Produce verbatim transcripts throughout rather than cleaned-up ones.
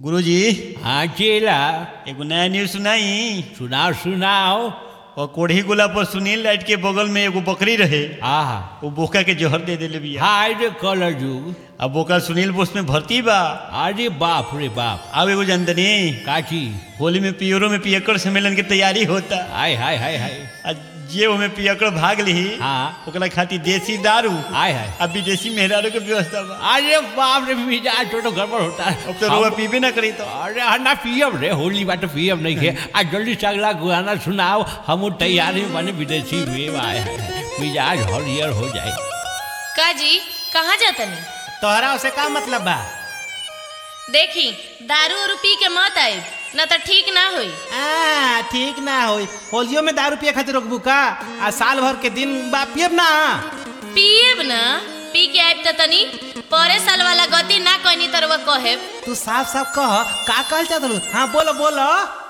गुरुजी हाँ चेला एगो नया न्यूज सुनाई। सुनाओ सुनाओ। और कोढ़ी गोला पर सुनील लाइट के बगल में एगो बकरी रहे, आहा वो बोका के जहर दे देले बिया। हाय रे कलर जुग। अब बोका सुनील बोस में भर्ती बा। अरे बाप रे बाप। अब एगो जनतनी काची होली में पियरों में पियक्कड़ सम्मेलन की तैयारी होता। हाय हाय हाय हाय। आज जे ओमे पियक्कड़ भाग ली हाँ ओकरा खातिर देसी दारू हाय हाय। अब विदेशी मेहरारू के व्यवस्था बा। अरे बाप रे मिजाज तो गड़बड़ होता है। अब तो रोवा पीबे ना करी तो। अरे हाँ ना पियब रे, होली बात पियब नहीं के। आज जल्दी से अगला गाना सुनाओ, हम तैयारी बने विदेशी में आए हैं, मिजाज हरियर हो जाए। काजी कहाँ जातनी? तोहरा उसे का मतलब बा? देखी दारू उरू पी के मत आए, न तो ठीक ना होई। आ, ठीक ना होई। होलियो में दारू पिए खातिर रोकबू का? आ साल भर के दिन बा पियब ना। पिएब ना, पी के आइब त तनी परे साल वाला गति ना कहनी तरवा कहेब। तू साफ साफ कह का कहल चाहत? हाँ बोलो बोलो।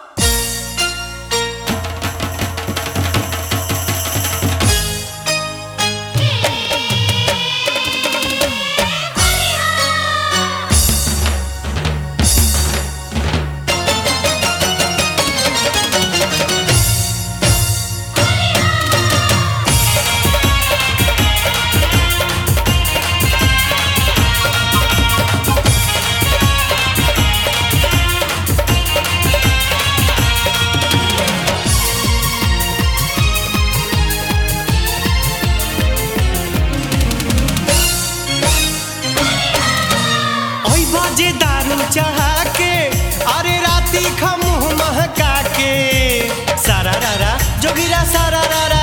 जे दारू चढ़ा के अरे राती खमुह महका के सारा रारा जोगिरा सारा रारा।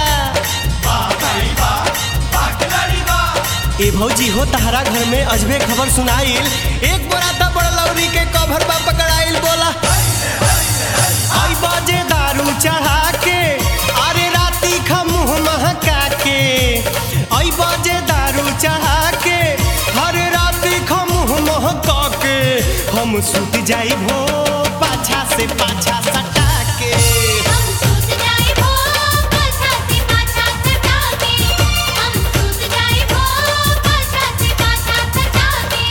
ए भौजी हो तहरा घर में अजबे खबर सुनाइल, एक बोरा त बड़लौरी के कभर बा पकड़ाइल। बोला आई बाजे दारू चढ़ा के अरे राती खमुह महका के, आई बाजे दारू चढ़ा के हरे राती खमुह महका के हम सूत जाई भो पाछा से पाछा सटा के। हम सूत जाई भो पाछा से पाछा सटा के, हम सूत जाई भो पाछा से पाछा सटा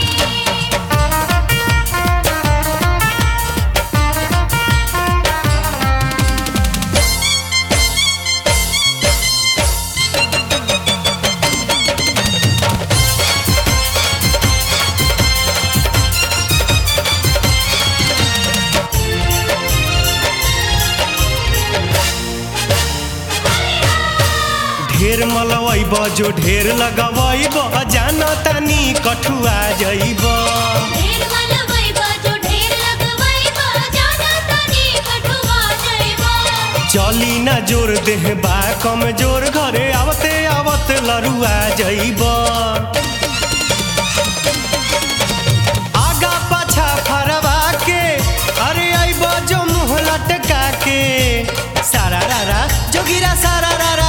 ढेर मलवैब जो ढेर लगवैब जान तानी कठुआ जइब। ढेर मलवैबा जो ढेर लगवैबा जाना तानी कठुआ जइबा। चली ना जोर देह बा कमजोर घरे आवते आवत लरुआ जइब। आगा पाछा फरवा के अरे अइब जो मुँह लटका के सारा रारा जोगिरा सारा रारा।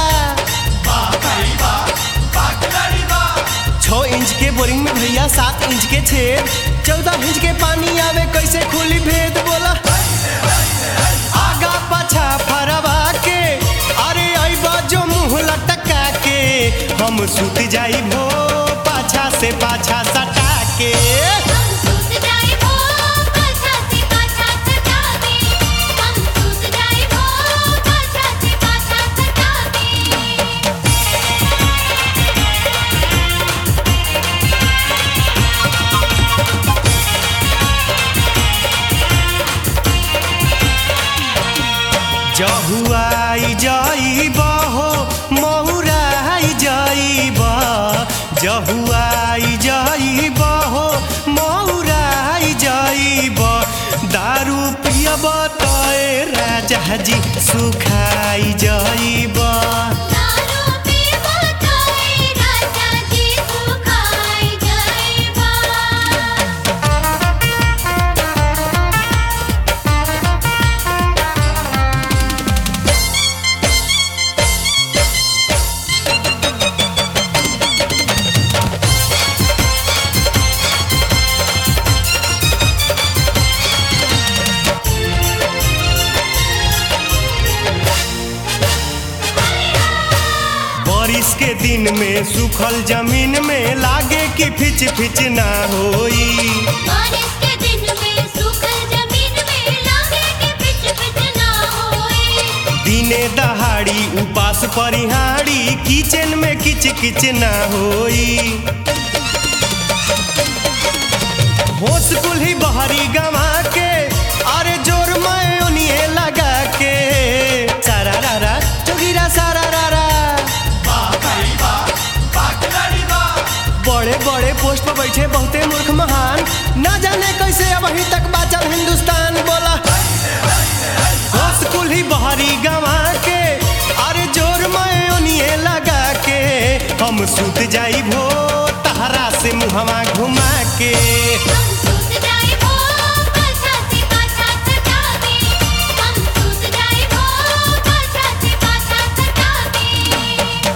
छः इंच के बोरिंग में भैया सात इंच के छेद, चौदह इंच के पानी आवे कैसे खुली भेद। बोला आगा पाछा फरवा के अरे अइबा जो मुँह लटका के हम सूत जाई भो पाछा से पाछा सटा के। हम सूत जाई भो पाछा से पाछा सटा के, हम सूत जाई भो पाछा से पाछा सटा के। जहुआई जाइब हो महुराई जाइब, जहुआई जाइब हो महुराई जाइब। दारू पियब तोए राजा जी सुखाई जाइब। दारू पीबा तोए राजा जी सुखाई जइबा। बारिश के दिन में सूखल जमीन में लागे कि फिच फिच ना होई। बारिश के दिन में सूखल उपास परिहारी किचन में किच किच ना होई होश कुल्ही बहरी गवा के अरे जोर मैं ओनिए लगा के सारा रारा जोगिरा सारा रारा बड़े बड़े पोस्ट पर बैठे बहुते मूर्ख महान ना जाने कैसे अब अभी तक बाचल हिंदुस्तान बोला होश कुल्ही बहरी गवा के अरे जोर मैं ओनिए लगा के हम सूत जाई भो तहरा से मुहवा घुमा के हम सूत जाए वो पाछा से पाछा सटा दे हम सूत जाए वो पाछा से पाछा सटा दे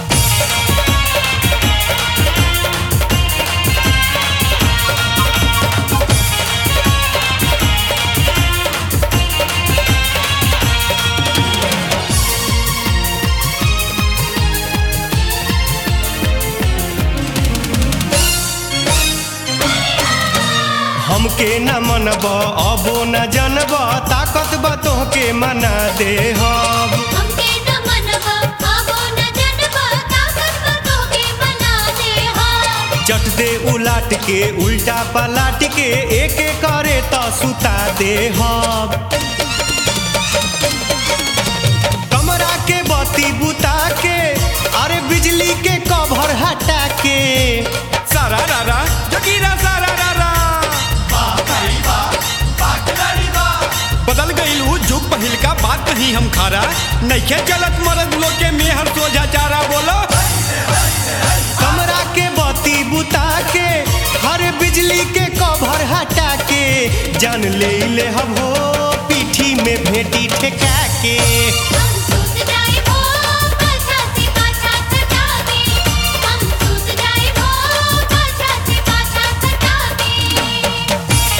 हमके न मनब अबो न जनब ताकत बा तोहके मना दे हम हमके न मनवा आबो न जनवा ताकत बतो के बना दे हम चट दे उलाट के उल्टा पलाट के एक एक करे तो सुता दे हम कमरा के बत्ती बुता के अरे बिजली के कवर हटा के सारा रारा जगीरा सारा रारा बदल गईल उ जुग पहिल का बात नहीं हम खारा नइखे चलत मरद लोग के मेहर सोझा चारा बोलो कमरा के बत्ती बुता के हर बिजली के कवर हटा के जान ले ले हम हो पीठी में भेटी ठेका के हम सूत जाए वो पाछा से पाछा सटा दे हम सूत जाए वो पाछा से पाछा सटा दे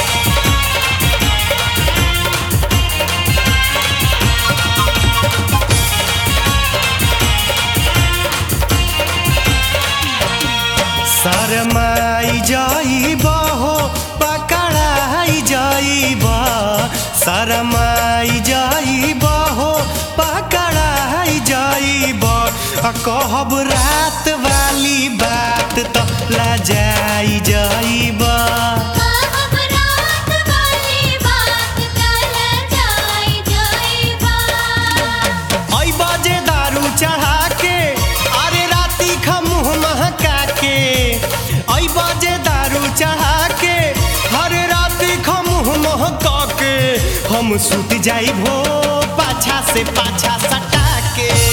शरमाई जाइबा हो पकड़ाई जाइबा शरमाई जाइबा हो पकड़ाई जाइबा आ कहब रात वाली बात तो लजाई जाइबा अब रात वाली बात कल जाए जाएबा आई बाजे दारू चढ़ा के अरे राती खा मुँह महका के आई बाजे दारू चढ़ा के हर राती खा मुँह महका के हम सूत जाई भो पाछा से पाछा सटा के